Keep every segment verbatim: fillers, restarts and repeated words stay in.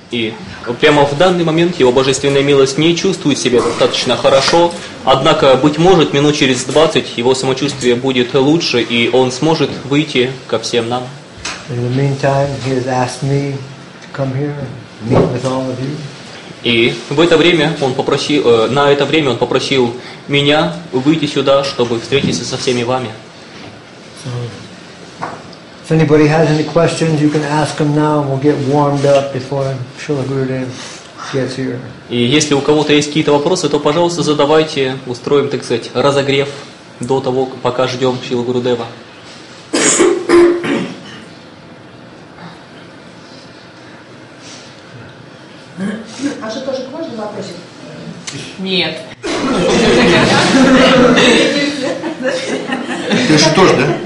И прямо в данный момент его божественная милость не чувствует себя достаточно хорошо, однако, быть может, минут через двадцать его самочувствие будет лучше, и он сможет выйти ко всем нам. И в это время он попросил, на это время он попросил меня выйти сюда, чтобы встретиться со всеми вами. If anybody has any questions, you can ask them now, and we'll get warmed up before Srila Gurudev gets here. И если у кого-то есть какие-то вопросы, то, пожалуйста, задавайте, устроим, так сказать, разогрев до того, пока ждем Шрила Гурудева. А что, тоже можно вопросик? Нет. Ты же тоже, да?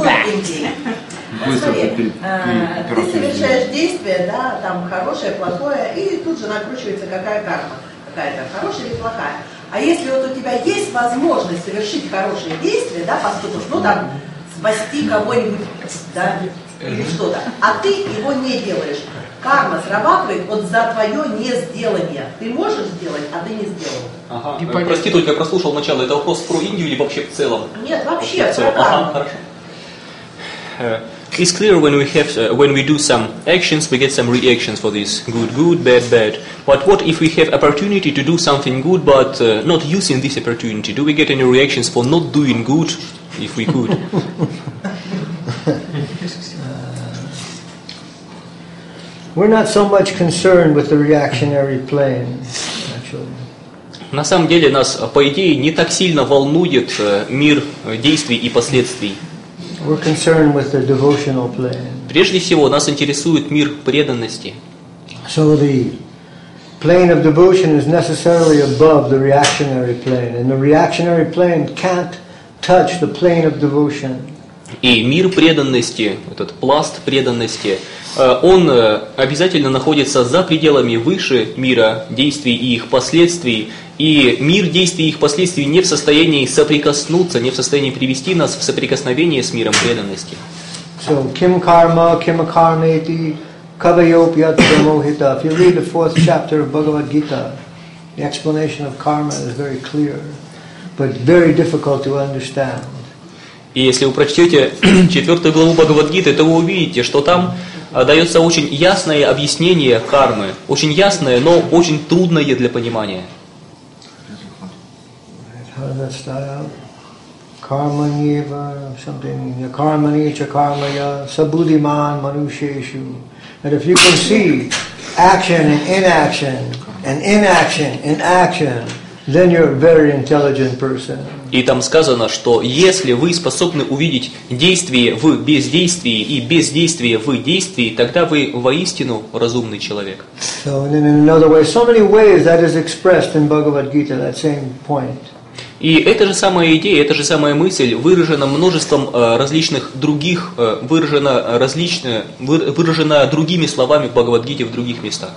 Смотри, ты совершаешь действие, да, там хорошее, плохое, и тут же накручивается какая карма, какая-то хорошая или плохая. А если вот у тебя есть возможность совершить хорошее действие, да, поступок, ну там спасти кого-нибудь, да, или что-то, а ты его не делаешь, карма срабатывает вот за твое не сделание. Ты можешь сделать, а ты не сделал. Ага. Прости, только я прослушал начало. Это вопрос про Индию или вообще в целом? Нет, вообще, в целом. про карму. Ага, хорошо. Uh, it's clear when we have, uh, when we do some actions, we get some reactions for this. Good, good, bad, bad. But what if we have opportunity to do something good, but uh, not using this opportunity? Do we get any reactions for not doing good, if we could? We're not so much concerned with the reactionary plane, actually. На самом деле нас, по идее, не так сильно волнует мир действий и последствий. We're concerned with the devotional plane. Прежде всего, нас интересует мир преданности. So the plane of devotion is necessarily above the reactionary plane, and the reactionary plane can't touch the plane of devotion. И мир преданности, этот пласт преданности, он обязательно находится за пределами выше мира действий и их последствий. И мир действий и их последствий не в состоянии соприкоснуться, не в состоянии привести нас в соприкосновение с миром преданности. So, kim karma, kim karmeti, kavayopyat mohita. If you read the fourth chapter of Bhagavad Gita, the explanation of karma is very clear, but very difficult to understand. И если вы прочтете четвертую главу Бхагавад-гиты, то вы увидите, что там дается очень ясное объяснение кармы, очень ясное, но очень трудное для понимания. Karma-nyeva, something, karma-nicha karmaya, sabuddhiman manusheshu. And if you can see action and inaction, and inaction and action, then you're a very intelligent person. И там сказано, что если вы способны увидеть действие в бездействии и бездействие в действии, тогда вы воистину разумный человек. So, and then in another way, so many ways that is expressed in Bhagavad Gita, that same point. И эта же самая идея, эта же самая мысль выражена множеством э, различных других, э, выражена, различно, выражена другими словами в Бхагавад-гите в других местах.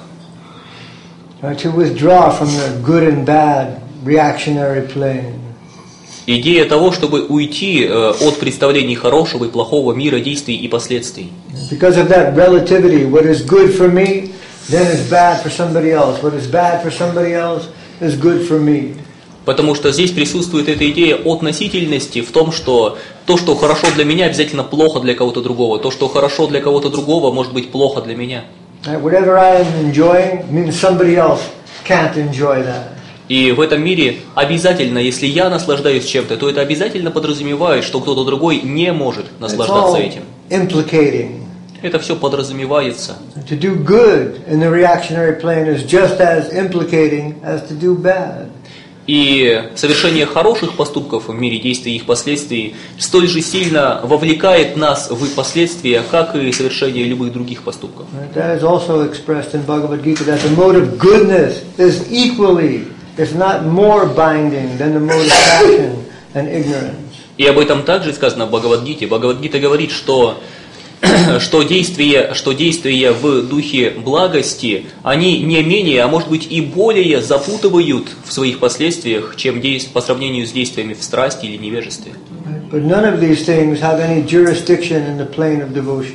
To withdraw from the good and bad reactionary plane. Идея того, чтобы уйти э, от представлений хорошего и плохого мира действий и последствий. Because of that relativity, what is good for me, then is bad for somebody else. What is bad for somebody else is good for me. Потому что здесь присутствует эта идея относительности в том, что то, что хорошо для меня, обязательно плохо для кого-то другого. То, что хорошо для кого-то другого, может быть плохо для меня. Whatever I am enjoying means somebody else can't enjoy that. И в этом мире обязательно, если я наслаждаюсь чем-то, то это обязательно подразумевает, что кто-то другой не может наслаждаться этим. Implicating. Это все подразумевается. To do good in the reactionary plane is just as implicating as to do bad. И совершение хороших поступков в мире действий и их последствий столь же сильно вовлекает нас в последствия, как и совершение любых других поступков. That is also expressed in Bhagavad Gita that the mode of goodness is equally, if not more binding than the mode of passion and ignorance. И об этом также сказано в Бхагавад-гите. Бхагавад-гита говорит, что что действия, что действия в духе благости, они не менее, а может быть и более запутывают в своих последствиях, чем действия по сравнению с действиями в страсти или невежестве.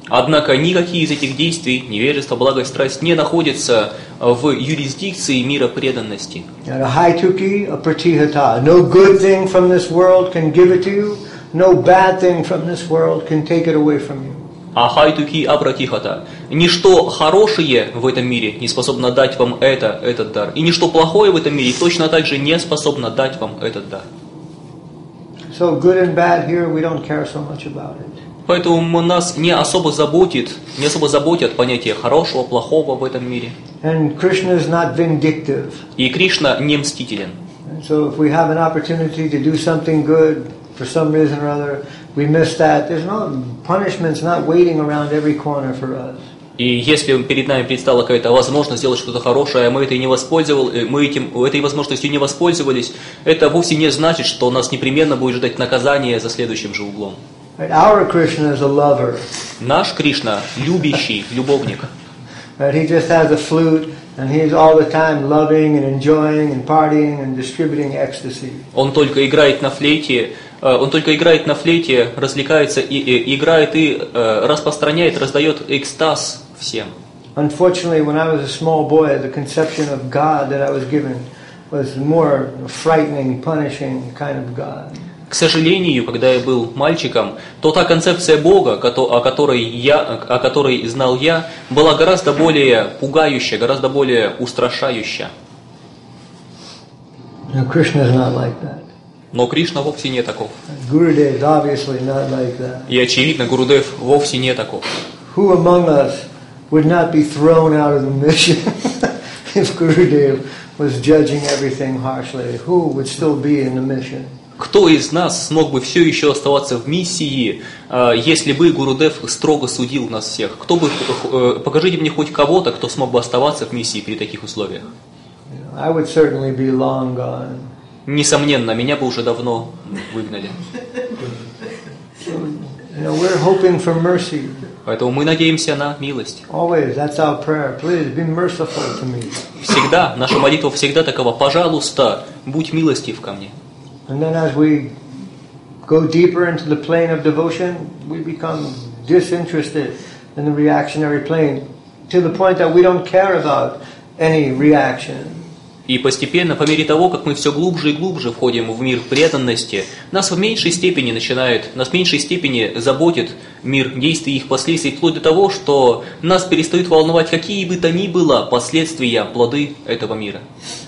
Однако никакие из этих действий, невежество, благость, страсть, не находятся в юрисдикции мира преданности. Haituki apratihata. No good thing from this world can give it to you. No bad thing from this world can take it away from you. Ахайтуки абратихата. Ничто хорошее в этом мире не способно дать вам это, этот дар. И ничто плохое в этом мире точно так же не способно дать вам этот дар. So good and bad here, we don't care so much about it. Поэтому нас не особо заботит, не особо заботят понятия хорошего, плохого в этом мире. And Krishna is not vindictive. И Кришна не мстителен. And so if we have an opportunity to do something good for some reason or other, we miss that. There's no punishment's not waiting around every corner for us. И если перед нами предстала какая-то возможность сделать что-то хорошее, а мы этой не воспользовались, мы этим, этой возможностью не воспользовались, это вовсе не значит, что нас непременно будет ждать наказание за следующим же углом. Right? Our Krishna is a lover. Наш Кришна любящий, любовник. Right? He just has a flute, and he's all the time loving and enjoying and partying and distributing ecstasy. Он только играет на флейте, он только играет на флейте, развлекается и, и играет и э, распространяет, раздает экстаз всем. Unfortunately, when I was a small boy, the conception of God that I was given was more frightening, punishing kind of God. К сожалению, когда я был мальчиком, то та концепция Бога, о которой, я, о которой знал я, была гораздо более пугающая, гораздо более устрашающая. Now, Krishna is not like that. Но Кришна вовсе не таков. Gurudev is obviously not like that. И очевидно, Гурудев вовсе не таков. Who among us would not be thrown out of the mission if Gurudev was judging everything harshly? Who would still be in the mission? Кто из нас смог бы все еще оставаться в миссии, если бы Гурудев строго судил нас всех? Кто бы, покажите мне хоть кого-то, кто смог бы оставаться в миссии при таких условиях. I would certainly be long gone. Несомненно, меня бы уже давно выгнали. You know, we're hoping for mercy. Поэтому мы надеемся на милость. Always, that's our prayer. Please be merciful to me. Всегда, наша молитва всегда такова: пожалуйста, будь милостив ко мне. And then as we go deeper into the plane of devotion, we become disinterested in the reactionary plane to the point that we don't care about any reaction. И постепенно, по мере того, как мы все глубже и глубже входим в мир преданности, нас в меньшей степени начинает, нас в меньшей степени заботит мир действий и их последствий, вплоть до того, что нас перестают волновать какие бы то ни было последствия, плоды этого мира.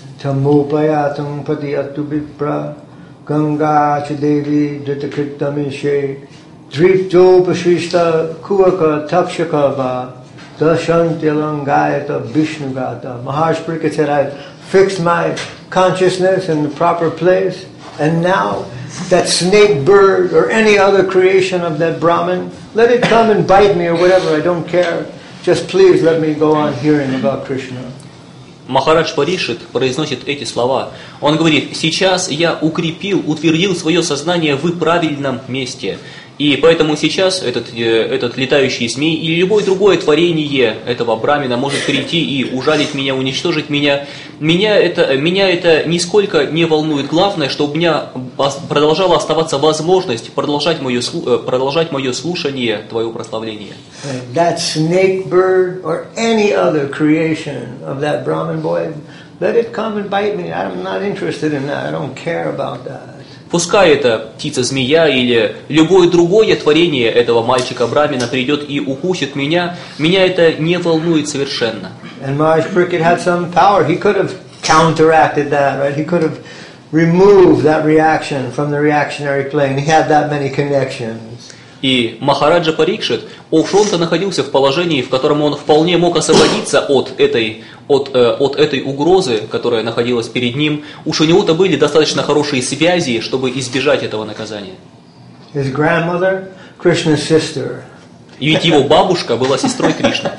Ganga Chadevi Dhritakritamishe Driptopashishta Kuaka Takshakava Dashantilangayata Vishnugata. Maharaj Pariksit said, I fixed my consciousness in the proper place, and now that snake bird or any other creation of that Brahman, let it come and bite me or whatever, I don't care. Just please let me go on hearing about Krishna. Махарадж Парикшит произносит эти слова. Он говорит: сейчас я укрепил, утвердил свое сознание в правильном месте. И поэтому сейчас этот, этот летающий змей или любое другое творение этого брамина может прийти и ужалить меня, уничтожить меня. Меня это, меня это нисколько не волнует. Главное, чтобы у меня продолжала оставаться возможность продолжать мое, продолжать мое слушание, твое прославление. That snake bird or any other creation of that Brahmin boy, let it come and bite me. I'm not interested in that. I don't care about that. Пускай эта птица-змея или любое другое творение этого мальчика-брамина придет и укусит меня, меня это не волнует совершенно. And Maharaj Pariksit had some power. He could have counteracted that, right? He could have removed that reaction from the reactionary plane. He had that many connections. И Махараджа Парикшит, уж он-то находился в положении, в котором он вполне мог освободиться от этой, от, э, от этой угрозы, которая находилась перед ним. Уж у него-то были достаточно хорошие связи, чтобы избежать этого наказания. His grandmother, Krishna's sister. И ведь его бабушка была сестрой Кришны.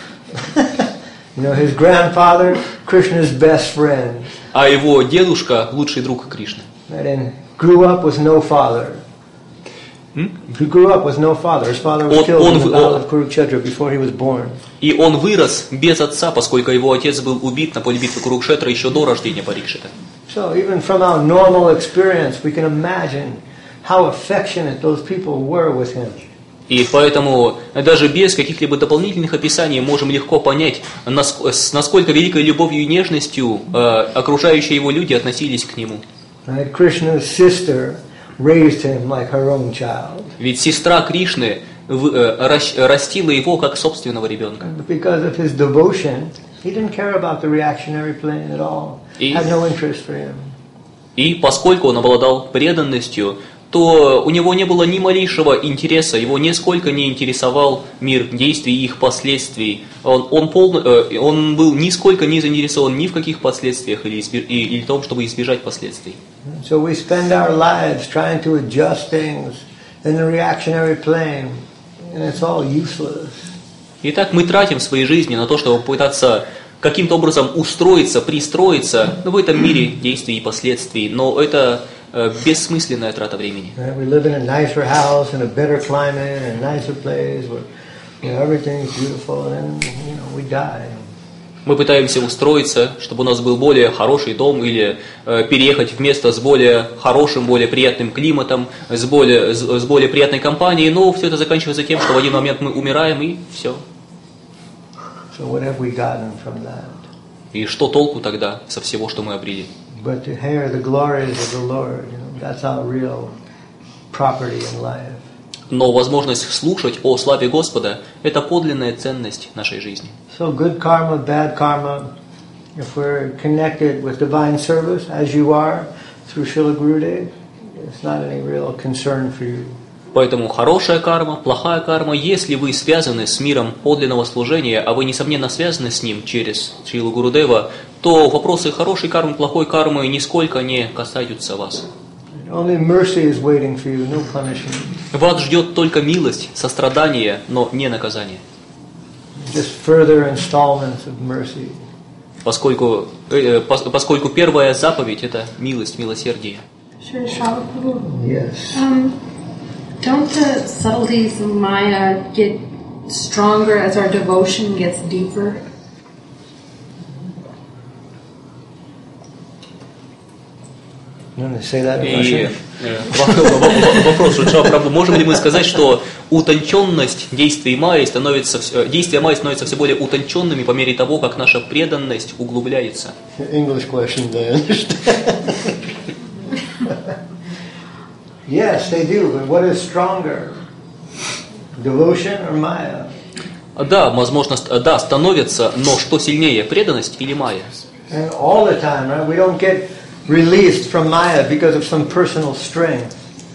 You know, his grandfather, Krishna's best friend. А его дедушка лучший друг Кришны. And grew up with no father. He grew up with no father. His father was killed in the battle of Kurukshetra before he was born. И он вырос без отца, поскольку его отец был убит на поле битвы Курукшетра еще до рождения Парикшита. So even from our normal experience, we can imagine how affectionate those people were with him. И поэтому даже без каких-либо дополнительных описаний можем легко понять, с насколько великой любовью и нежностью э, окружающие его люди относились к нему. Right? Krishna's sister raised him like her own child. Ведь сестра Кришны в, э, растила его как собственного ребенка. Because of his devotion, he didn't care about the reactionary plane at all. И, Had no interest for him. и поскольку он обладал преданностью, то у него не было ни малейшего интереса, его нисколько не интересовал мир действий и их последствий. Он, он, пол, э, он был нисколько не заинтересован ни в каких последствиях или, избеж, или в том, чтобы избежать последствий. So we spend our lives trying to adjust things in the reactionary plane, and it's all useless. Итак, мы тратим свои жизни на то, чтобы пытаться каким-то образом устроиться, пристроиться в этом мире действий и последствий, но это э, бессмысленная трата времени. Right? We live in a nicer house, in a better climate, in a nicer place where you know, everything's beautiful, and then you know, we die. Мы пытаемся устроиться, чтобы у нас был более хороший дом, или э, переехать в место с более хорошим, более приятным климатом, с более, с, с более приятной компанией, но все это заканчивается тем, что в один момент мы умираем, и все. So what have we gotten from that? И что толку тогда со всего, что мы обрели? But to hear the glories of the Lord, you know, that's our real property in life. Но возможность слушать о славе Господа – это подлинная ценность нашей жизни. So good karma, bad karma, if we're connected with divine service, as you are, through Srila Gurudev, it's not any real concern for you. Поэтому хорошая карма, плохая карма, если вы связаны с миром подлинного служения, а вы, несомненно, связаны с ним через Шрилу Гурудева, то вопросы хорошей кармы, плохой кармы нисколько не касаются вас. Only mercy is waiting for you, no punishment. Вас ждет только милость, сострадание, но не наказание. Just further installments of mercy. Поскольку, э, поскольку первая заповедь – это милость, милосердие. Sure, Prabhu. Yes. Um, don't the subtleties of Maya get stronger as our devotion gets deeper? You want to say that in И Russian? э, вопрос, Шрила Прабху, можем ли мы сказать, что утонченность действий Майи становится, действия Майи становятся все более утонченными по мере того, как наша преданность углубляется? English question, I understand. Yes, they do, but what is stronger? Devotion or Maya? Да, возможно, да, становятся, но что сильнее, преданность или Майя? And all the time, right? We don't get released from Maya because of some personal strength.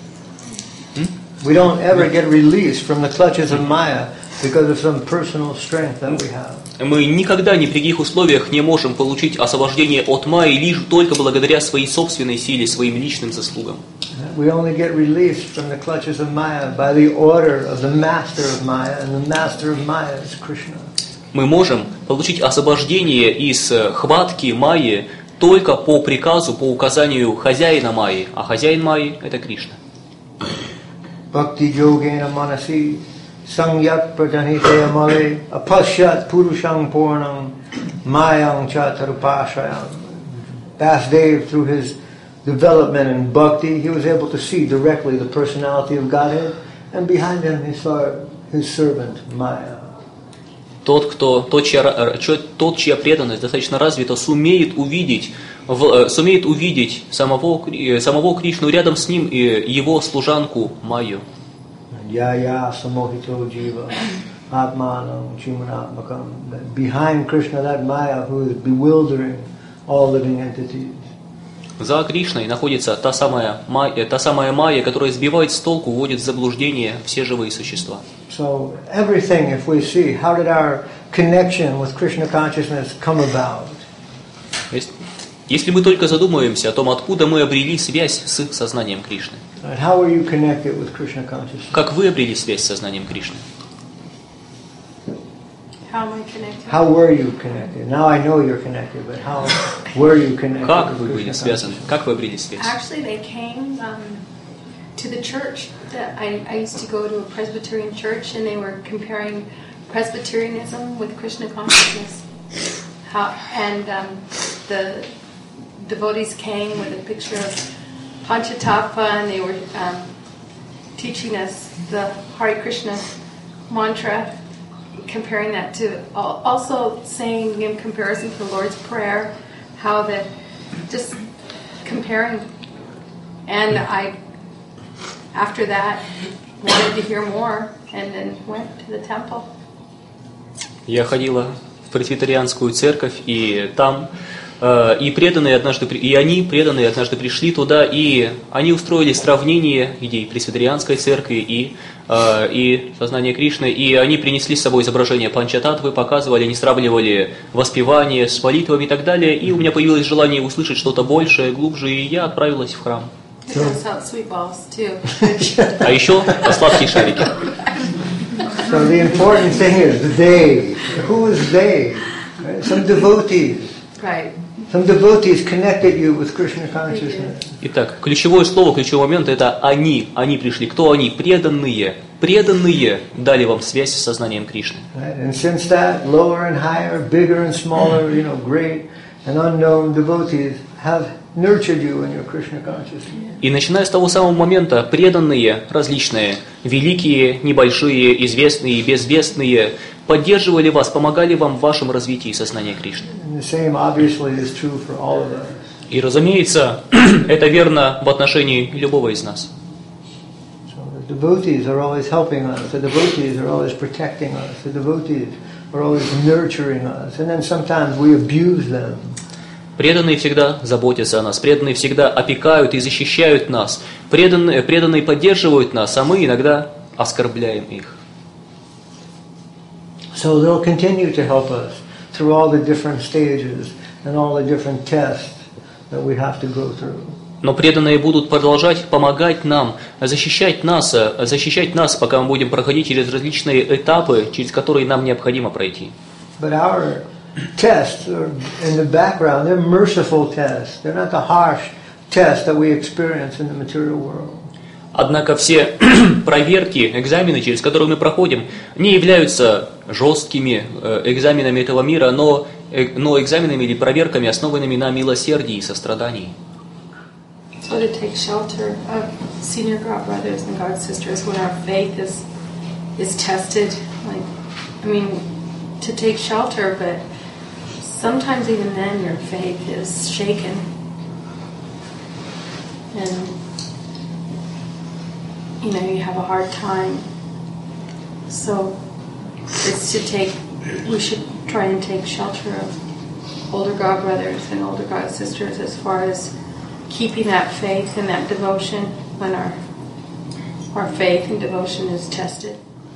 We don't ever get released from the clutches of Maya because of some personal strength that we have. Мы никогда ни при каких условиях не можем получить освобождение от Майи лишь только благодаря своей собственной силе, своим личным заслугам. We only get released from the clutches of Maya by the order of the master of Maya, and the master of Maya is Krishna. Мы можем получить освобождение из хватки Майи только по приказу, по указанию хозяина Майи, а хозяин Майи – это Кришна. Bhakti yogena manasi sangyak prajanite amale apashyat purushang purnam mayang chatarupashayam. Vasudev, through his development in bhakti, he was able to see directly the personality of Godhead, and behind him he saw his servant Maya. Тот, кто, тот, чья, тот, чья преданность достаточно развита, сумеет увидеть, в, сумеет увидеть самого, самого Кришну, рядом с ним и его служанку Майю. Ya samohito jiva atmanam chimanatmakam. Behind Krishna, that Maya who is bewildering all living entities. За Кришной находится та самая, майя, та самая Майя, которая сбивает с толку, вводит в заблуждение все живые существа. So everything, if we see, how did our connection with Krishna consciousness come about? Если мы только задумаемся о том, откуда мы обрели связь с сознанием Кришны. How were you connected with Krishna consciousness? Как вы обрели связь с сознанием Кришны? How am I connected? How were you connected? Now I know you're connected, but how were you connected Как with вы были Krishna связаны? consciousness? Как вы обрели связь? Actually, they came um, to the church. That I, I used to go to a Presbyterian church, and they were comparing Presbyterianism with Krishna consciousness. How, and um, the devotees came with a picture of Panchatattva, and they were um, teaching us the Hare Krishna mantra, comparing that to also saying in comparison to the Lord's Prayer, how that just comparing. And I, after that, wanted to hear more, and then went to the temple. Я ходила в пресвитерианскую церковь, и там э, и преданные однажды, и они преданные однажды пришли туда, и они устроили сравнение идей пресвитерианской церкви и э, и сознания Кришны, и они принесли с собой изображение панчататтвы, показывали, они сравнивали воспевание с молитвами и так далее, и у меня появилось желание услышать что-то большее, глубже, и я отправилась в храм. А еще сладкие шарики. So the important thing is they. Who is they? Right? Some devotees. Right. Some devotees connected you with Krishna consciousness. Итак, ключевое слово, ключевой момент – это они. Они пришли. Кто они? Преданные. Преданные дали вам связь с сознанием Кришны. Right? And since that, lower and higher, bigger and smaller, you know, great and unknown devotees have nurtured you in your Krishna consciousness. И начиная с того самого момента, преданные, различные, великие, небольшие, известные и безвестные, поддерживали вас, помогали вам в вашем развитии сознания Кришны. And the same obviously is true for all of us. И, разумеется, это верно в отношении любого из нас. So the devotees are always helping us. The devotees are always protecting us. The devotees are always nurturing us. And then sometimes we abuse them. Преданные всегда заботятся о нас, преданные всегда опекают и защищают нас, преданные, преданные поддерживают нас, а мы иногда оскорбляем их. So they'll continue to help us through all the different stages and all the different tests that we have to go through. Но преданные будут продолжать помогать нам, защищать нас, защищать нас, пока мы будем проходить через различные этапы, через которые нам необходимо пройти. But our tests are in the background. They're merciful tests. They're not the harsh tests that we experience in the material world. Однако все проверки, экзамены, через которые мы проходим, не являются жесткими экзаменами этого мира, но, но экзаменами или проверками, основанными на милосердии и сострадании. So to take shelter of senior God brothers and God sisters when our faith is is tested, like, I mean, to take shelter, but sometimes even then your faith is shaken. And, you know, you have a hard time. So it's to take, we should try and take shelter of older God brothers and older God sisters as far as keeping that faith and that devotion when our, our faith and devotion is tested.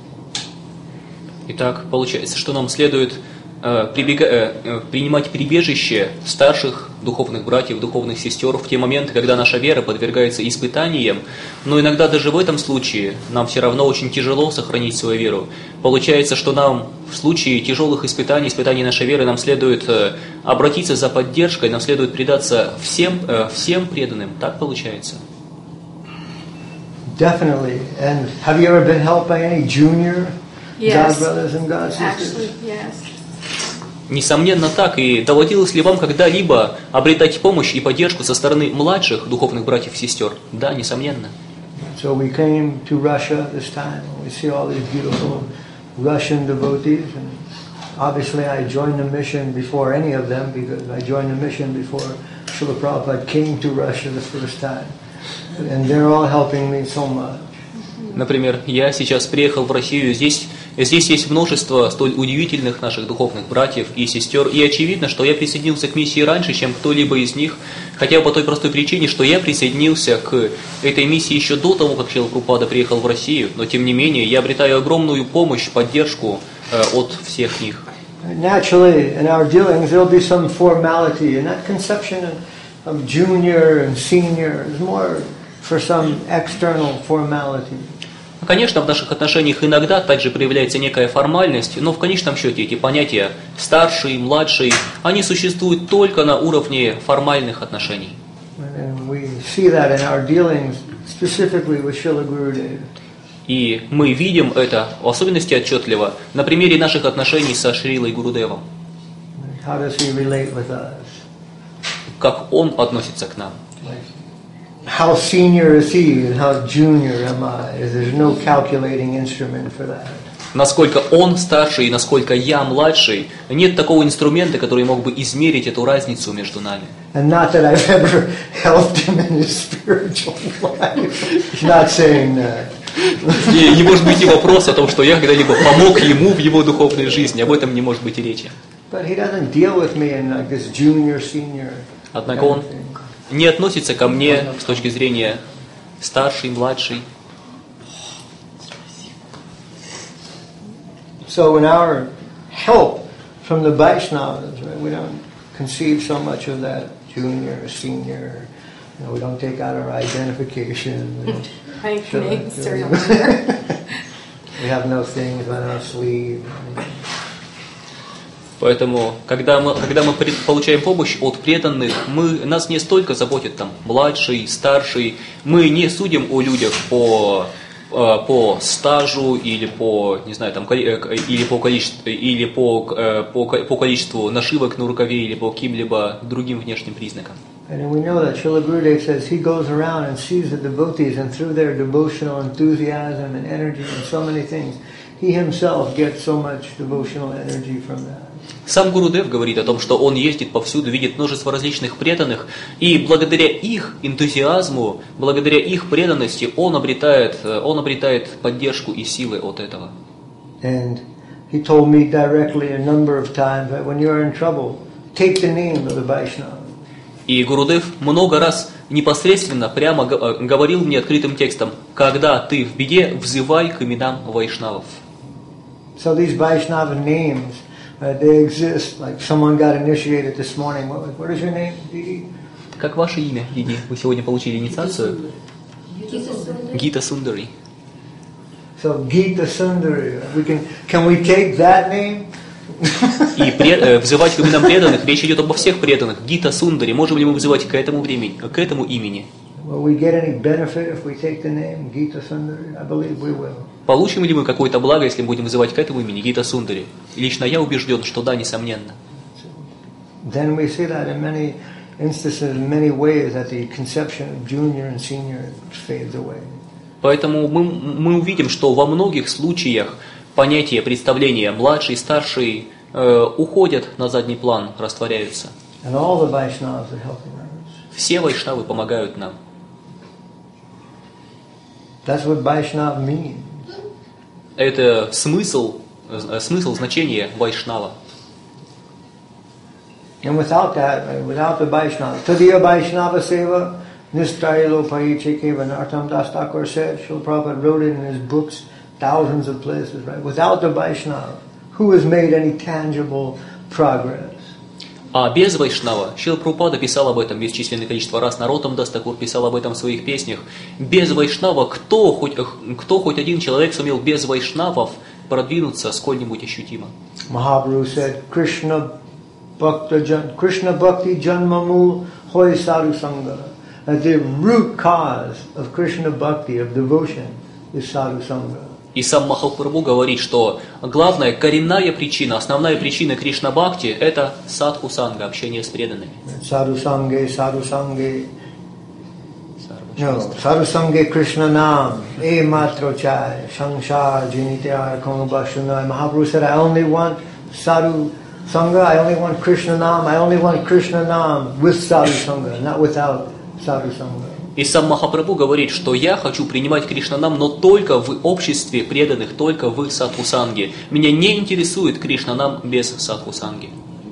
Итак, получается, что нам следует э, прибега, э, принимать прибежище старших духовных братьев, духовных сестер в те моменты, когда наша вера подвергается испытаниям, но иногда даже в этом случае нам все равно очень тяжело сохранить свою веру. Получается, что нам в случае тяжелых испытаний, испытаний нашей веры, нам следует э, обратиться за поддержкой, нам следует предаться всем, э, всем преданным. Так получается? Definitely. And have you ever been helped by any junior Yes. God brothers and God sisters? Actually, yes. Несомненно так. И доводилось ли вам когда-либо обретать помощь и поддержку со стороны младших духовных братьев и сестер? Да, несомненно. So we came to Russia this time. We see all these beautiful Russian devotees. And obviously I joined the mission before any of them because I joined the mission before Srila Prabhupada came to Russia the first time. And they're all helping me so much. Например, я сейчас приехал в Россию, здесь, здесь есть множество столь удивительных наших духовных братьев и сестер, и очевидно, что я присоединился к миссии раньше, чем кто-либо из них, хотя бы по той простой причине, что я присоединился к этой миссии еще до того, как Шрила Прабхупада приехал в Россию, но тем не менее я обретаю огромную помощь, поддержку э, от всех них. Naturally, in our dealings, there'll be some formality, and that conception of junior and senior is more for some external formality. Конечно, в наших отношениях иногда также проявляется некая формальность, но в конечном счете эти понятия старший, младший, они существуют только на уровне формальных отношений. And we see that in our dealings, specifically with Srila Gurudev. И мы видим это, в особенности отчетливо, на примере наших отношений со Шрилой Гурудевом. How does he relate with us? Как он относится к нам. how senior is he and how junior am I? There's no calculating instrument for that. Насколько он старший и насколько я младший, нет такого инструмента, который мог бы измерить эту разницу между нами. And not that I've ever helped him in his spiritual life. Not saying that. И не может быть и вопрос о том, что я когда-либо помог ему в его духовной жизни. Об этом не может быть и речи. But he doesn't deal with me in like this junior, senior. Однако он не относится ко мне с точки зрения старший, младший. So in our help from the Vaishnavas, right, we don't conceive so much of that junior, senior. You know, we don't take out our identification. We don't Right, show name, it, serial you know. number. We have no things on our sleeve. Поэтому, когда мы, когда мы получаем помощь от преданных, мы, нас не столько заботит там младший, старший. Мы не судим о людях по, по стажу или по, не знаю, там, или по количеству, или по, по, по количеству нашивок на рукаве или по каким-либо другим внешним признакам. And we know that Srila Gurudev says he goes around and sees the devotees, and through their devotional enthusiasm and energy and so many things, he himself gets so much devotional energy from that. Сам Гурудев говорит о том, что он ездит повсюду, видит множество различных преданных, и благодаря их энтузиазму, благодаря их преданности, он обретает, он обретает поддержку и силы от этого. And he told me directly a number of times that when you're in trouble, take the name of the Vaishnava. И Гурудев много раз непосредственно прямо говорил мне открытым текстом: когда ты в беде, взывай к именам вайшнавов. So these Vaishnava names, uh, they exist. Like someone got initiated this morning. What, what is your name, Didi? Как ваше имя, Диди? Вы сегодня получили инициацию? Гита Сундари. So Gita Sundari. We can can we take that name? И пред, э, взывать к именам преданных, речь идет обо всех преданных. Гита Сундари. Можем ли мы взывать к этому времени, к этому имени? Will we get any benefit if we take the name Gita Sundari? I believe we will. Получим ли мы какое-то благо, если будем вызывать к этому имени Гита Сундари? Лично я убежден, что да, несомненно. Then we see that in many instances, in many ways, that the conception of junior and senior fades away. Поэтому мы, мы увидим, что во многих случаях понятия, представления младший, старший э, уходят на задний план, растворяются. And all the Vaishnavas are helping us. Все вайшнавы помогают нам. That's what Vaishnava means. Это смысл, э, смысл значения вайшнава. And without that, without the Vaishnava, Tadiya Vaishnava Seva, Nistrayalo Paicheke Vanartam Das Thakur said, Srila Prabhupada wrote it in his books, thousands of places, right? Without the Vaishnava, who has made any tangible progress? А без вайшнава, Шрила Прабхупада писал об этом бесчисленное количество раз, Нароттам Дас Такур писал об этом в своих песнях. Без вайшнава, кто хоть, кто хоть один человек сумел без вайшнавов продвинуться сколь-нибудь ощутимо? Mahaprabhu said, Krishna Bhakta Jan, Krishna Bhakti Janmamul Hoy Sadhu Sangha. That the root cause of Krishna Bhakti, of devotion, is Sadhu Sangha. И сам Махапрабху говорит, что главная, коренная причина, основная причина Кришна Бхакти – это садху санга, общение с преданными. Sadhu Sange, Sadhu Sange. No, Sadhu Sange Krishna Nam, E Matro Chai, Shangshar, Jinityar, Kongabashunai. Mahaprabhu said, I only want Sadhu Sangha, I only want Krishna Nam, I only want Krishna Nam with Sadhu Sangha, not without Sadhu Sangha. И сам Махапрабху говорит, что я хочу принимать Кришнанам, но только в обществе преданных, только в садхусанге. Меня не интересует Кришнанам без садхусанги.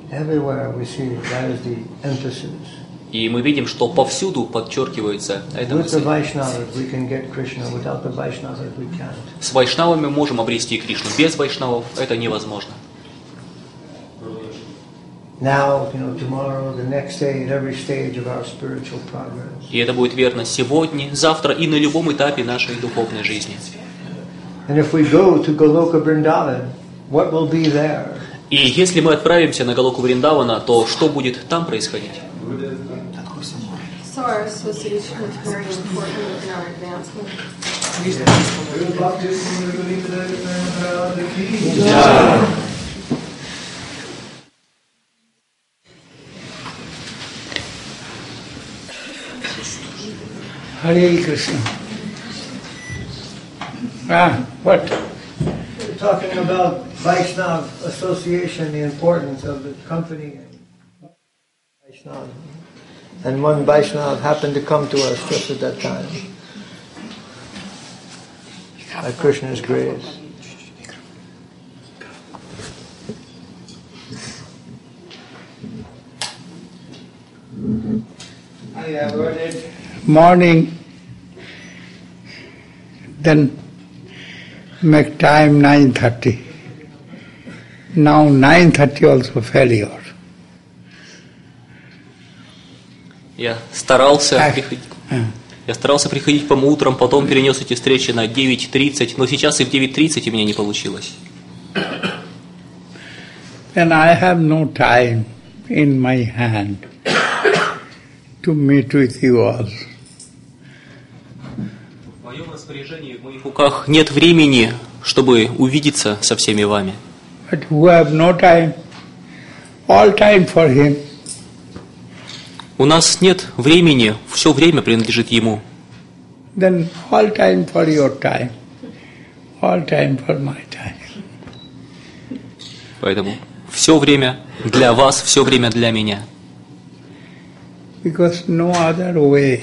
И мы видим, что повсюду подчеркивается эта мысль. С вайшнавами мы можем обрести Кришну, без вайшнавов это невозможно. Now, you know, tomorrow, the next day, at every stage of our spiritual progress. И это будет верно сегодня, завтра и на любом этапе нашей духовной жизни. And if we go to Goloka Vrindavan, what will be there? И если мы отправимся на Галоку Вриндавана, то что будет там происходить? So our association is very important in our advancement. Hare Krishna. Ah, what? We're talking about Vaishnava association, the importance of the company. Vaishnava. And one Vaishnava happened to come to us just at that time. By Krishna's grace. I avoided morning, then make time nine thirty. Now nine thirty also failure. Я старался приходить. Я старался приходить по утрам, потом перенес эти встречи на девять тридцать, но сейчас и в девять тридцать у меня не получилось. Then I have no time in my hand to meet with you all. В моем распоряжении, в моих руках нет времени, чтобы увидеться со всеми вами. But who have no time, all time for him. У нас нет времени, все время принадлежит Ему. Then all time for your time, all time for my time. Поэтому все время для вас, все время для меня. Because no other way.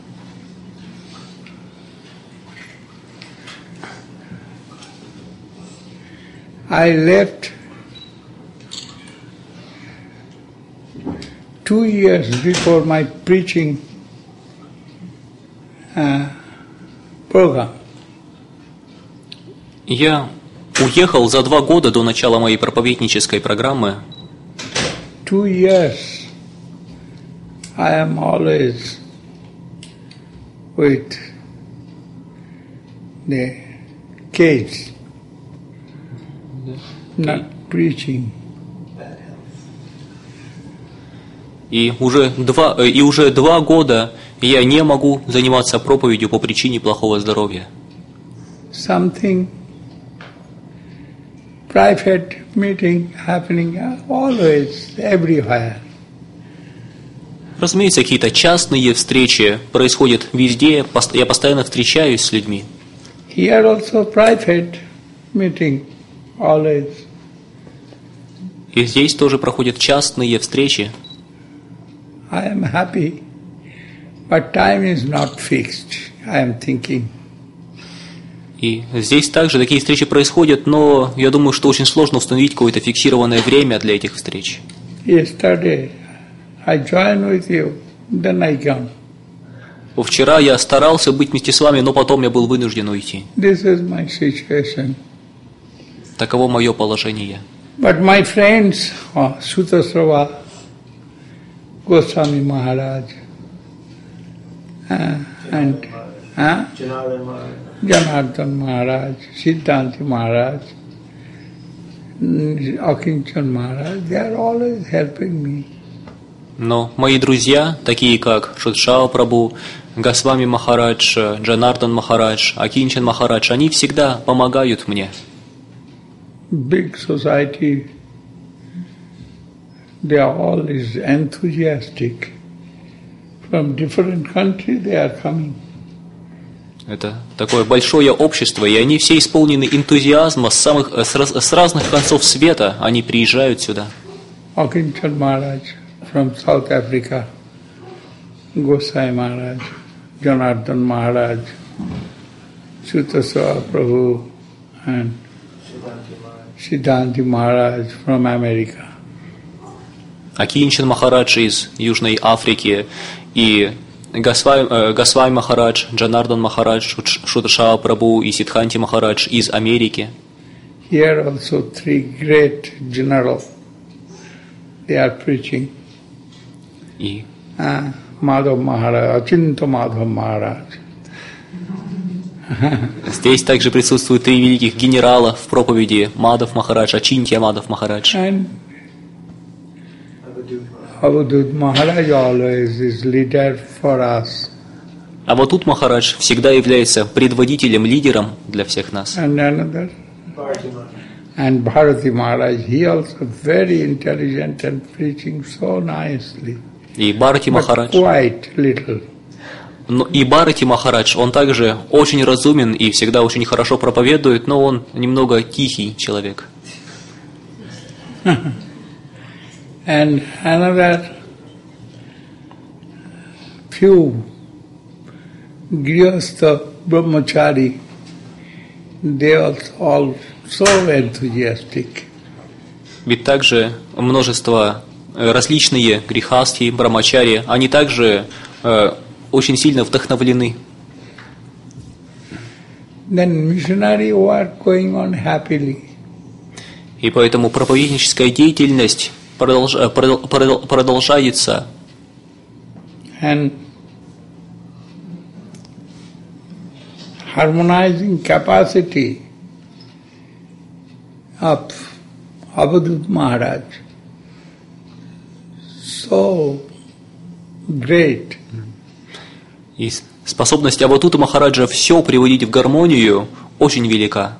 I left two years before my preaching uh, program. Я уехал за два года до начала моей проповеднической программы. Two years I am always with the cage, not preaching. И уже два, и уже два года я не могу заниматься проповедью по причине плохого здоровья. Something private meeting happening always, everywhere. Разумеется, какие-то частные встречи происходят везде, я постоянно встречаюсь с людьми. Here also private meeting always. И здесь тоже проходят частные встречи. I am happy, but time is not fixed, I am thinking. И здесь также такие встречи происходят, но я думаю, что очень сложно установить какое-то фиксированное время для этих встреч. Yesterday I joined with you, then I gone. Вчера я старался быть вместе с вами, но потом я был вынужден уйти. This is my situation. Таково мое положение. But my friends, oh, Sutasrava, Goswami Maharaj, uh, and uh, Janardhan Maharaj, Siddhanti Maharaj, Akinchan Maharaj, they are always helping me. Но мои друзья, такие как Шудшава Прабhu, Госвами Махарадж, Джанардан Махарадж, Акинчан Махарадж, они всегда помогают мне. Big society, they are all is enthusiastic. From different countries they are coming. Это такое большое общество, и они все исполнены энтузиазма с, самых, с, раз, с разных концов света, они приезжают сюда. Akinchan Maharaj from South Africa, Gosai Maharaj, Janardhan Maharaj, Sutasrava Prabhu, and Siddhanti Maharaj from America. Акинчан Махарадж из Южной Африки и Госвами, Госвами Махарадж, Джанардан Махарадж, Шудшава Прабhu и Сиддханти Махарадж из Америки. Here also three great generals, they are preaching. И uh, Madhav Maharaj, Achinta Madhav Maharaj. здесь также присутствуют три великих генерала в проповеди: Мадхав Махарадж, Ачинтья Мадхав Махарадж. And Avadut Maharaj always is leader for us. А вот тут Махарадж всегда является предводителем, лидером для всех нас. And another, and Bharati Maharaj, he also very intelligent and preaching so nicely. И Бхарати But Махарадж, quite little. Но и Бхарати Махарадж, он также очень разумен и всегда очень хорошо проповедует, но он немного тихий человек. And another few Grihastha Brahmachari, they are all so enthusiastic. Ведь также множество различные грихастхи, брамачари, они также э, очень сильно вдохновлены. Then missionary work going on happily. И поэтому проповедническая деятельность продолж, продол, продолжается. And harmonizing capacity of Avadhut Maharaj so great. И способность Авадхута Махараджа все приводить в гармонию очень велика.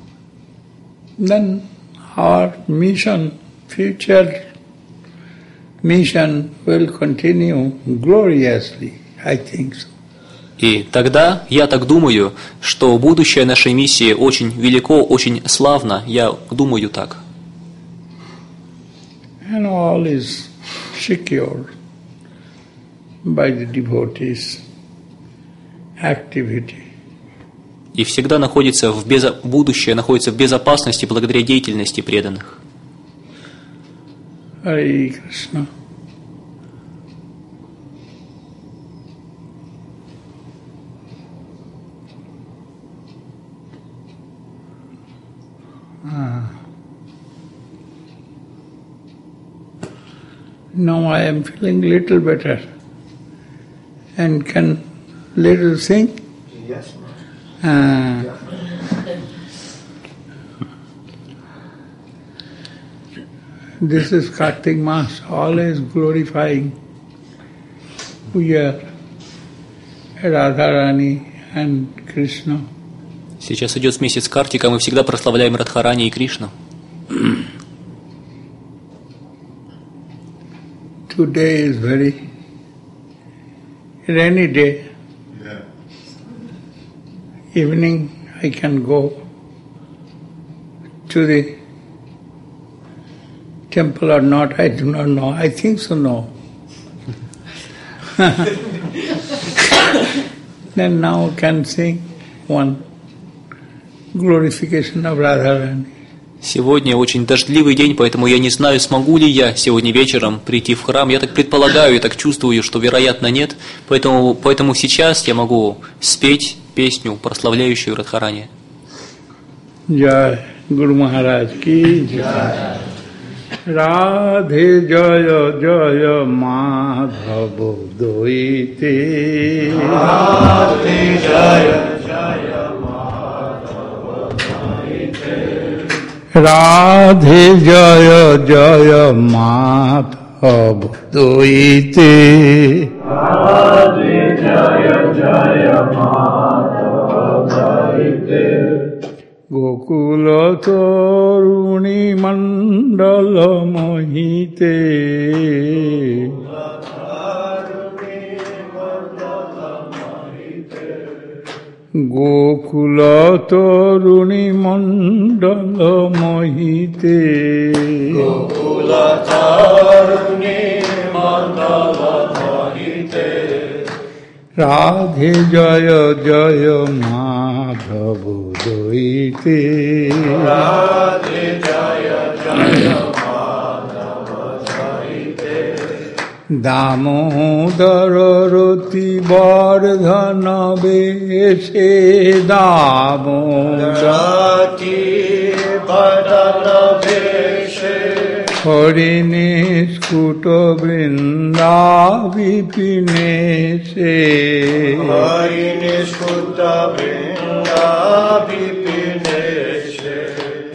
Then our mission, future mission will continue gloriously, I think so. И тогда, я так думаю, что будущее нашей миссии очень велико, очень славно, я думаю так. And all is secure by the devotees' activity. И всегда находится в безо... будущее находится в безопасности благодаря деятельности преданных. Харе Кришна. Ah. Now I am feeling little better and can little sing. Yes. Ah. This is Kartik Mass, always glorifying we are Radharani and Krishna. Сейчас идет месяц Картика, мы всегда прославляем Радхарани и Кришну. Today is very rainy day. Yeah. Evening I can go to the temple or not, I do not know. I think so, no. Then now can sing one glorification of Radharani. Сегодня очень дождливый день, поэтому я не знаю, смогу ли я сегодня вечером прийти в храм. Я так предполагаю, я так чувствую, что вероятно нет. Поэтому, поэтому сейчас я могу спеть песню, прославляющую Радхарани. Jai Guru Maharaj ki Jai. Radhe Jaya Jaya Madhava Doite. Radhe Jaya Jaya Madhava Doite. Radhe Jaya Jaya Madhava Doite. Radhe Jaya Jaya Madhava Doite. Gokula Taruni Mandala Mohite. Gokula Taruni Mandala Mohite. Gokula Taruni Mandala Mohite. Radhe Jaya Jaya Madhava Doite. Radhe Jaya Jaya Madhava Doite. Damodara Roti Vardhana Veshe. Damodara Rati Vardhana Veshe. Harini Skuta Vrinda Vipineshe. Harini Skuta Vrinda Vipineshe.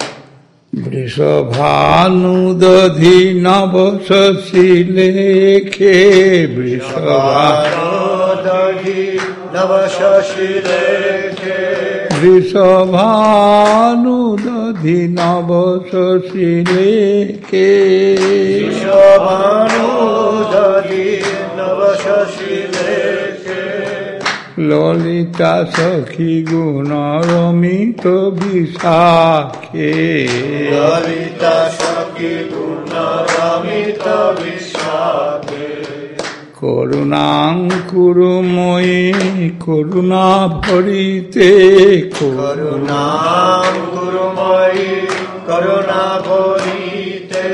Vrishabhanu Dadhi Navasasi Lekhe. Vrishabhanu Dadhi Navasasi Lekhe. Vrishabhanu Dadhi Navasasi Lekhe. Vrishabhanu Dadhi Navasasi Lekhe. Lalita সখী গুণ রমিত বিশাখে ললিতা সখী গুণ রমিত বিশাখে করুণাঙ্কুরময়ী করুণা ভরিতে করুণাঙ্কুরময়ী করুণা ভরিতে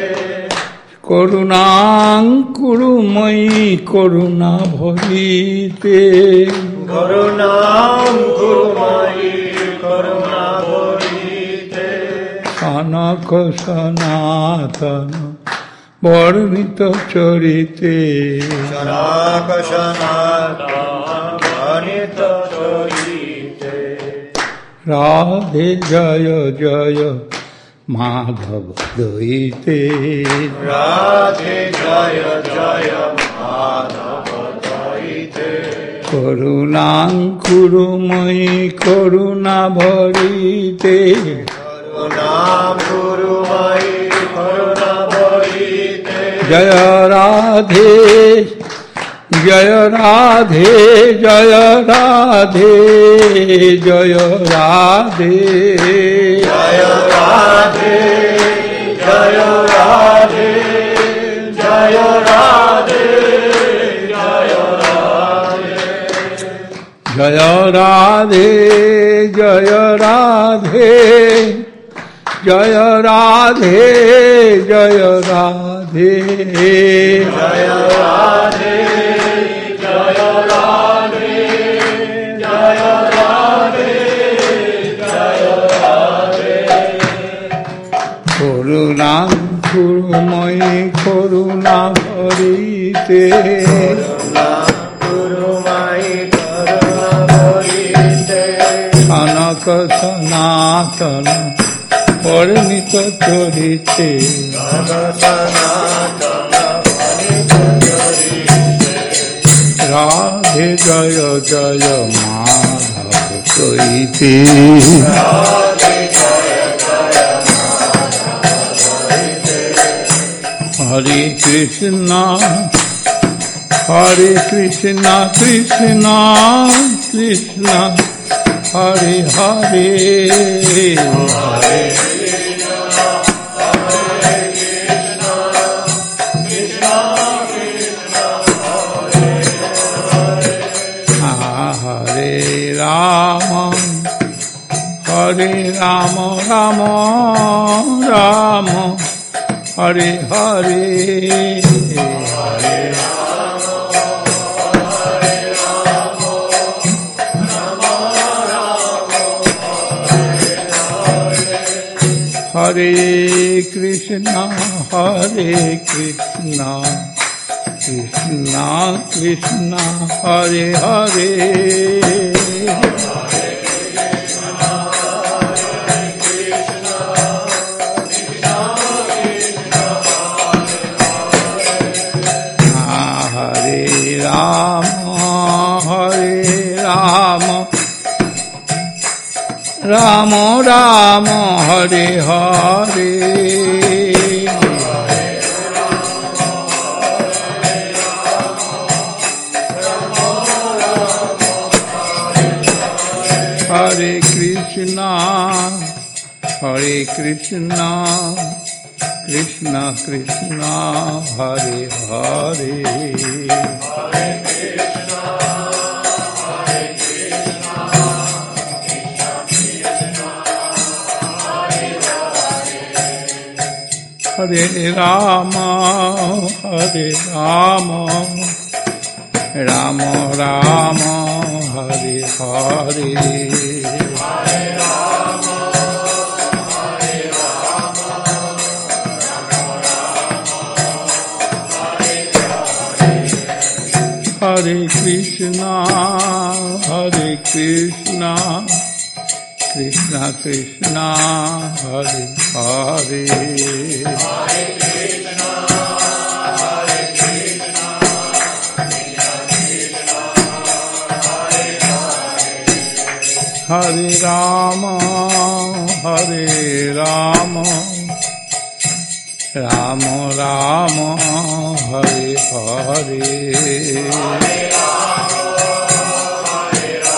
করুণাঙ্কুরময়ী করুণা ভরিতে করুণাঙ্কুরময়ী করুণা ভরিতে সনক সনাতন বর্ণিত চরিতে সনক সনাতন বর্ণিত চরিতে রাধে জয় জয় মাধব দইতে রাধে জয় জয় মাধব দইতে করুণাঙ্কুরময়ী করুণা ভরিতে করুণাঙ্কুরময়ী করুণা ভরিতে জয় রাধে জয় রাধে জয় রাধে জয় রাধে জয় রাধে জয় রাধে জয় রাধে জয় রাধে জয় রাধে জয় রাধে জয় রাধে জয় রাধে জয় রাধে জয় রাধে জয় রাধে জয় রাধে করুণাঙ্কুরময়ী করুণা ভরিতে করুণাঙ্কুরময়ী করুণা ভরিতে সনক সনাতন বর্ণিত চরিতে রাধে জয় জয় মাধব দইতে হরে কৃষ্ণ হরে কৃষ্ণ কৃষ্ণ কৃষ্ণ হরে হরে হরে হরে রাম হরে রাম রাম রাম হরে হরে হরে হরে কৃষ্ণ হরে কৃষ্ণ কৃষ্ণ কৃষ্ণ হরে হরে হরে রাম হরে রাম রাম রাম হরে হরে হরে কৃষ্ণ হরে কৃষ্ণ কৃষ্ণ কৃষ্ণ হরে হরে হরে রাম হরে রাম রাম রাম হরে হরে হরে কৃষ্ণ হরে কৃষ্ণ কৃষ্ণ কৃষ্ণ হরে হরে হরে রাম হরে Ram Ram Ram Hare Hare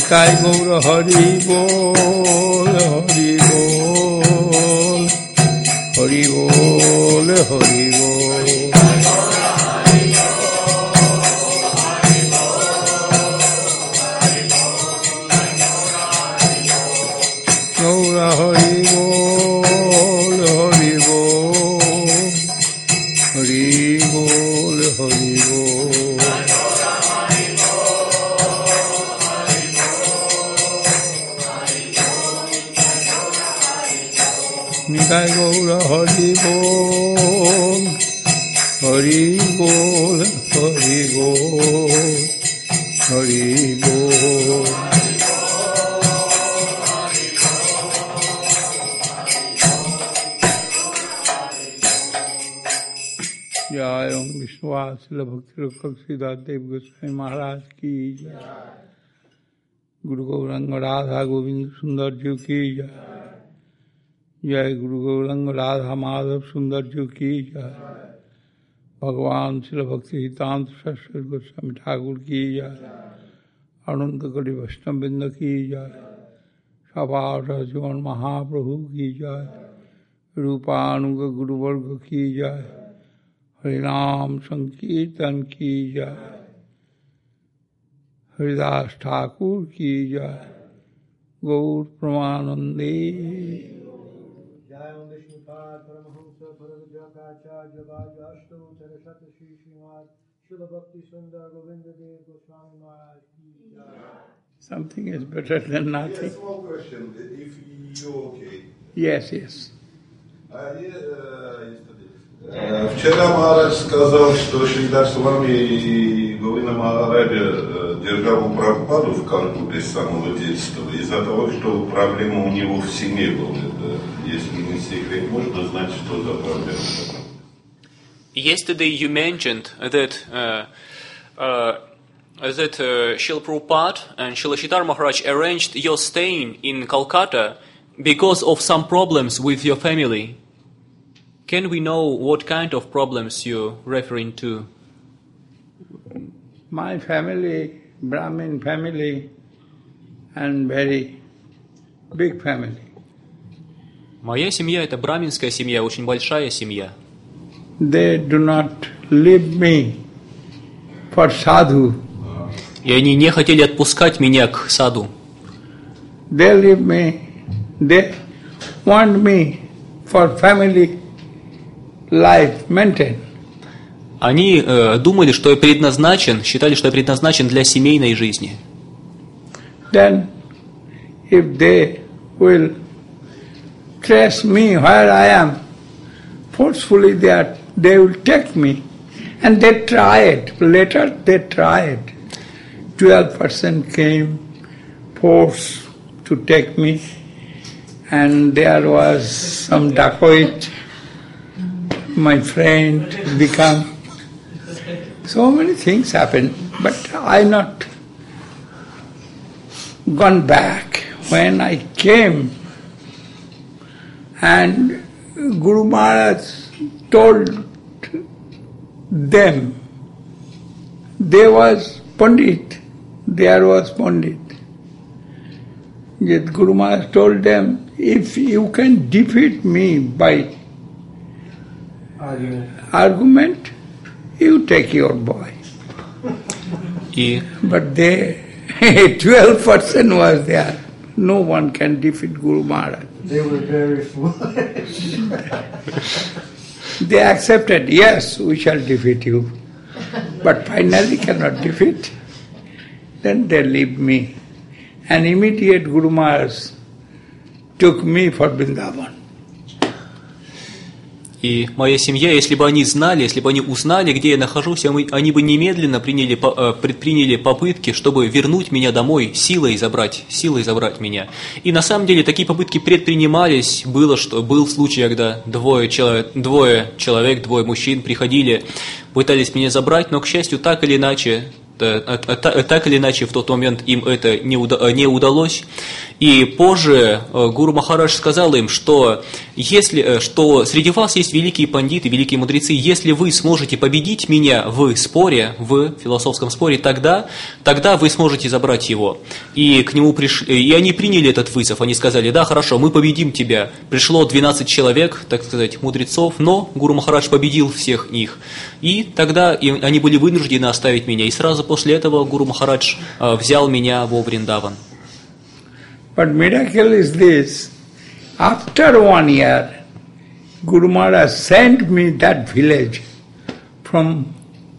Nitai Gaura Hari Bol, Hari Bol, Hari Bol, Hari Bol. Gaura Hari Bol, Hari Bol, Hari Bol, Hari Bol. Nitai Gaura Hari Bol, Hari Bol, Hari Bol, Hari Bol. जय ओम विश्वासिल भक्ति रक्षक देव गोस्वामी महाराज की जय। गुरु गौरंग राधा गोविंद सुंदर जी की जय। जय गुरु गौरंग राधा माधव सुंदर जी की जय। भगवान श्री भक्ति हितांत सरस्वती गोस्वामी ठाकुर की जय। अनंत कोटि वैष्णव वृंद की जय। सभार जीवन महाप्रभु की जय। रूपानुग गुरुवर्ग की जय। हरिनाम संकीर्तन की जय। हरिदास ठाकुर की जय। गौर प्रमानंदे। जय ओम विष्णुपाद परमहंस भरद्वाजाचार्य वाजाष्टोत्तर शतश्री श्रीमान शुभ भक्ति सुंदर गोविंद देव गोस्वामी महाराज की जय। Something is better than nothing. Yes, one question. If you okay. Yes, yes. Uh, yeah, uh, Вчера Махарадж сказал, что Шридар Свами и Говинда Махараджа держал у Прабхупаду в Калькутте с самого детства из-за того, что проблема у него в семье была. Если не секрет, можно знать, что за проблема. Yesterday you mentioned that uh, uh, that uh, Srila Prabhupada and Srila Sridhar Maharaj arranged your staying in Calcutta because of some problems with your family. Can we know what kind of problems you're referring to? My family, Brahmin family, and very big family. Моя семья – это браминская семья, очень большая семья. They do not leave me for sadhu. И они не хотели отпускать меня к саду. They leave me, they want me for family life maintain. Они э, думали, что я предназначен, считали, что я предназначен для семейной жизни. Then, if they will trace me where I am, forcefully they, are, they will take me. And they tried. Later they tried. Twelve percent came, forced to take me. And there was some dacoit. My friend become. So many things happened, but I not gone back. When I came, and Guru Maharaj told them, there was Pandit, there was Pandit. Yet Guru Maharaj told them, if you can defeat me by argument, argument you take your boy. И But they, twelve percent was there. No one can defeat Guru Maharaj. They were very foolish. They accepted, yes, we shall defeat you. But finally cannot defeat. Then they leave me. And immediate Guru Maharaj took me for Vrindavan. И моя семья, если бы они знали, если бы они узнали, где я нахожусь, они бы немедленно приняли, предприняли попытки, чтобы вернуть меня домой, силой забрать, силой забрать меня. И на самом деле такие попытки предпринимались. Было, что, был случай, когда двое человек, двое человек, двое мужчин приходили, пытались меня забрать, но, к счастью, так или иначе, так или иначе в тот момент им это не удалось. И позже Гуру Махарадж сказал им, что, если, что среди вас есть великие пандиты, великие мудрецы, если вы сможете победить меня в споре, в философском споре, тогда, тогда вы сможете забрать его. И к нему пришли, и они приняли этот вызов, они сказали: да, хорошо, мы победим тебя. Пришло двенадцать человек, так сказать, мудрецов, но Гуру Махарадж победил всех их. И тогда они были вынуждены оставить меня. И сразу после этого Гуру Махарадж взял меня во Вриндаван. But miracle is this: after one year, Guru Maharaj sent me that village from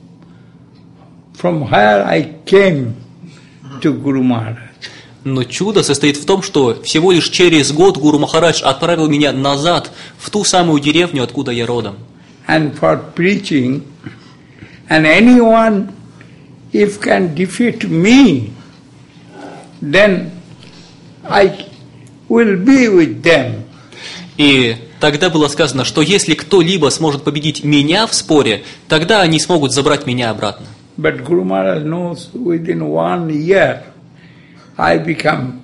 from where I came to Guru Maharaj. Но чудо состоит в том, что всего лишь через год Гуру Махарадж отправил меня назад в ту самую деревню, откуда я родом. And for preaching, and anyone if can defeat me, then I will be with them. И тогда было сказано, что если кто-либо сможет победить меня в споре, тогда они смогут забрать меня обратно. But Guru Maharaj knows within one year I become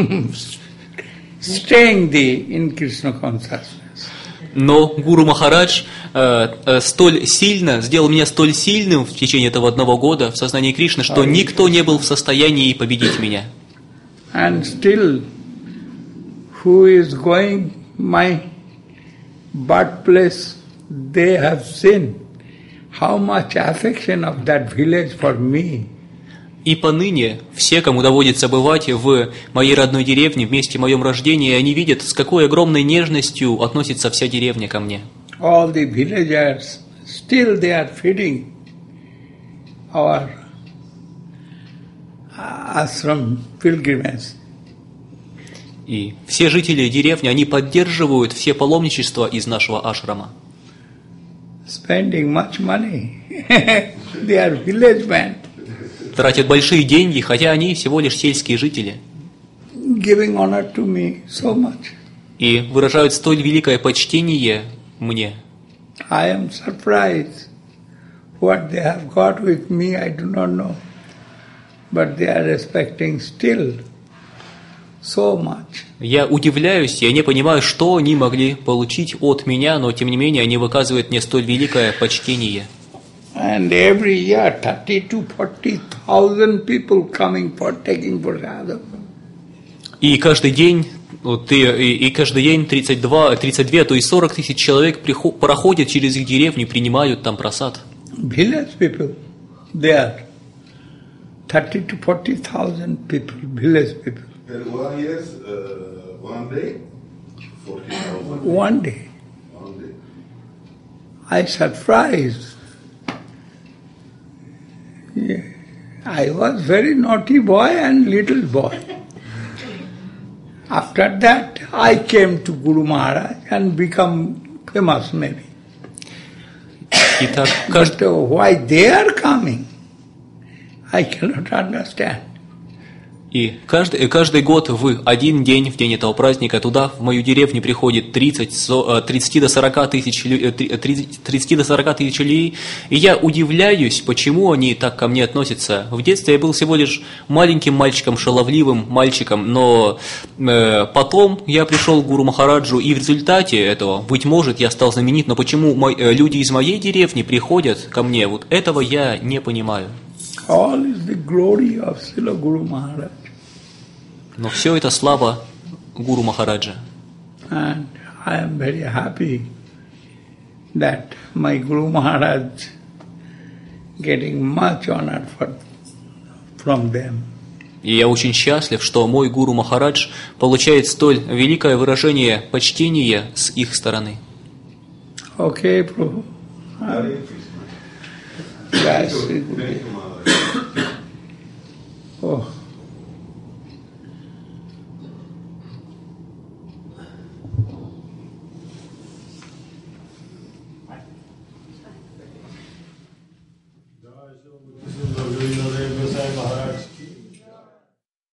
staying there in Krishna consciousness. Но Гуру Махарадж э, э, столь сильно, сделал меня столь сильным в течение этого одного года в сознании Кришны, что никто не был в состоянии победить меня. And still, who is going my birthplace, they have seen how much affection of that village for me. И поныне все, кому доводится бывать в моей родной деревне, в месте моем рождения, они видят, с какой огромной нежностью относится вся деревня ко мне. All the villagers, still they are feeding our ashram pilgrimage. И все жители деревни, они поддерживают все паломничества из нашего ашрама. Spending much money. They are village men. Тратят большие деньги, хотя они всего лишь сельские жители. Giving honor to me so much. И выражают столь великое почтение мне. I am surprised. What they have got with me, I do not know. But they are respecting still so much. Я удивляюсь, я не понимаю, что они могли получить от меня, но тем не менее они выказывают мне столь великое почтение. And every year, thirty to forty thousand people coming for taking prasadam. И каждый день, вот, и, и, и каждый день тридцать два, тридцать два, то есть сорок тысяч человек приход, проходят через их деревню, принимают там прасад. Village people, there, thirty to forty thousand people, village people. And one year, uh, one day, forty thousand. One day. One day. I surprised. Yeah. I was very naughty boy and little boy. After that, I came to Guru Maharaj and become famous maybe. Итак, But каждый... uh, why they are coming, I cannot understand. И каждый, каждый год в один день, в день этого праздника, туда, в мою деревню, приходит тридцать, тридцать до сорока тысяч, тридцать до сорока тысяч людей. И я удивляюсь, почему они так ко мне относятся. В детстве я был всего лишь маленьким мальчиком, шаловливым мальчиком, но э, потом я пришел к Гуру Махараджу, и в результате этого, быть может, я стал знаменит, но почему мой, э, люди из моей деревни приходят ко мне, вот этого я не понимаю. All is the glory of Srila Guru Maharaj. Но все это слава Гуру Махараджа. And I am very happy that my Guru Maharaj getting much honor for, from them. И я очень счастлив, что мой Гуру Махарадж получает столь великое выражение почтения с их стороны. Okay, Prabhu. Hare Jai Krishna. Shri Thank Guru. you, Maharaj.